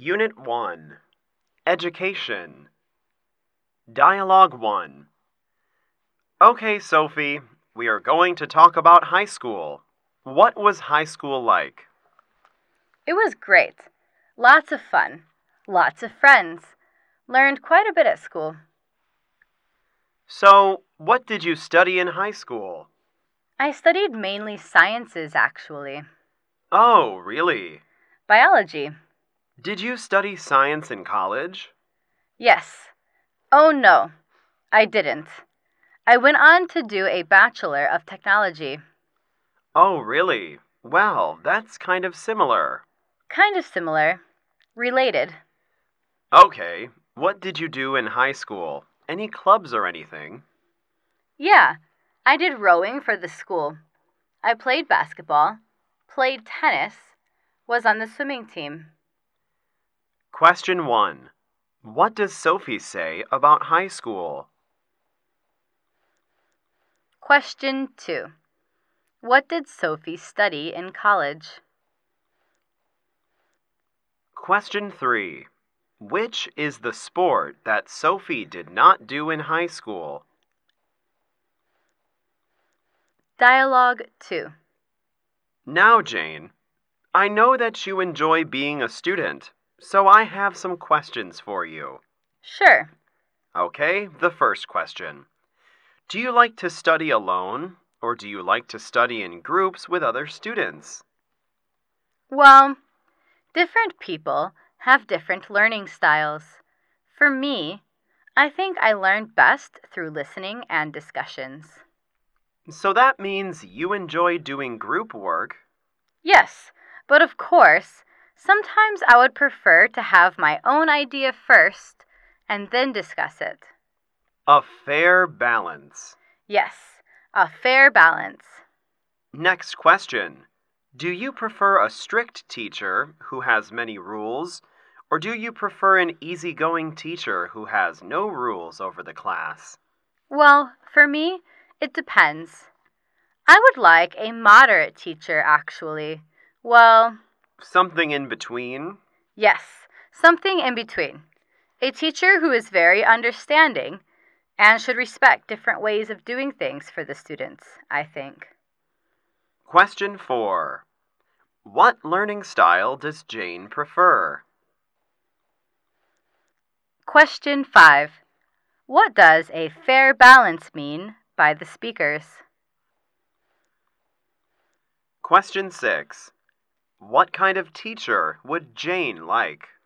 Unit 1. Education. Dialogue 1. Okay, Sophie, we are going to talk about high school. What was high school like? It was great. Lots of fun. Lots of friends. Learned quite a bit at school. So, what did you study in high school? I studied mainly sciences, actually. Oh, really? Biology. Did you study science in college? Yes. Oh, no, I didn't. I went on to do a Bachelor of Technology. Oh, really? Well, that's kind of similar. Kind of similar. Related. Okay, what did you do in high school? Any clubs or anything? Yeah, I did rowing for the school. I played basketball, played tennis, was on the swimming team. Question 1. What does Sophie say about high school? Question 2. What did Sophie study in college? Question 3. Which is the sport that Sophie did not do in high school? Dialogue 2. Now, Jane, I know that you enjoy being a student, so I have some questions for you. Sure. Okay, the first question. Do you like to study alone, or do you like to study in groups with other students? Well, different people have different learning styles. For me, I think I learned best through listening and discussions. So that means you enjoy doing group work. Yes, but of course, sometimes I would prefer to have my own idea first and then discuss it. A fair balance. Yes, a fair balance. Next question. Do you prefer a strict teacher who has many rules, or do you prefer an easygoing teacher who has no rules over the class? Well, for me, it depends. I would like a moderate teacher, actually. Well, Something in between? yes, something in between. A teacher who is very understanding and should respect different ways of doing things for the students, I think. Question 4. What learning style does Jane prefer? Question 5. What does a fair balance mean by the speakers? Question 6. What kind of teacher would Jane like?